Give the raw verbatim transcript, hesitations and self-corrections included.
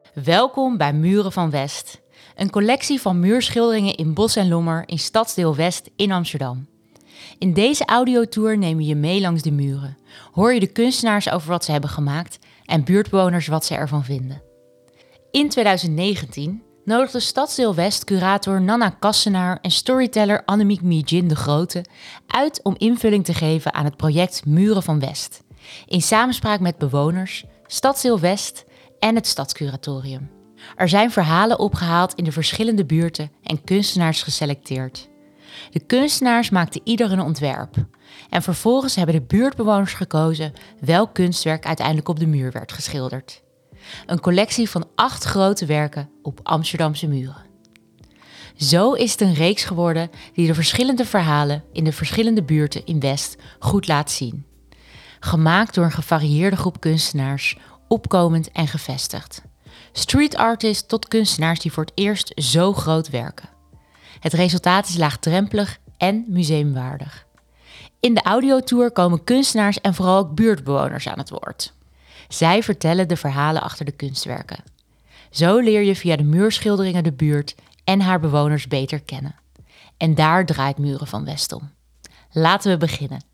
Welkom bij Muren van West, een collectie van muurschilderingen in Bos en Lommer in Stadsdeel West in Amsterdam. In deze audiotour nemen we je mee langs de muren, hoor je de kunstenaars over wat ze hebben gemaakt en buurtbewoners wat ze ervan vinden. In twintig negentien nodigde Stadsdeel West curator Nanna Kassenaar en storyteller Annemiek Mijin de Grote uit om invulling te geven aan het project Muren van West, in samenspraak met bewoners, Stadsdeel West en het Stadscuratorium. Er zijn verhalen opgehaald in de verschillende buurten en kunstenaars geselecteerd. De kunstenaars maakten ieder een ontwerp. En vervolgens hebben de buurtbewoners gekozen welk kunstwerk uiteindelijk op de muur werd geschilderd. Een collectie van acht grote werken op Amsterdamse muren. Zo is het een reeks geworden die de verschillende verhalen in de verschillende buurten in West goed laat zien. Gemaakt door een gevarieerde groep kunstenaars, opkomend en gevestigd. Street artists tot kunstenaars die voor het eerst zo groot werken. Het resultaat is laagdrempelig en museumwaardig. In de audiotour komen kunstenaars en vooral ook buurtbewoners aan het woord. Zij vertellen de verhalen achter de kunstwerken. Zo leer je via de muurschilderingen de buurt en haar bewoners beter kennen. En daar draait Muren van West om. Laten we beginnen.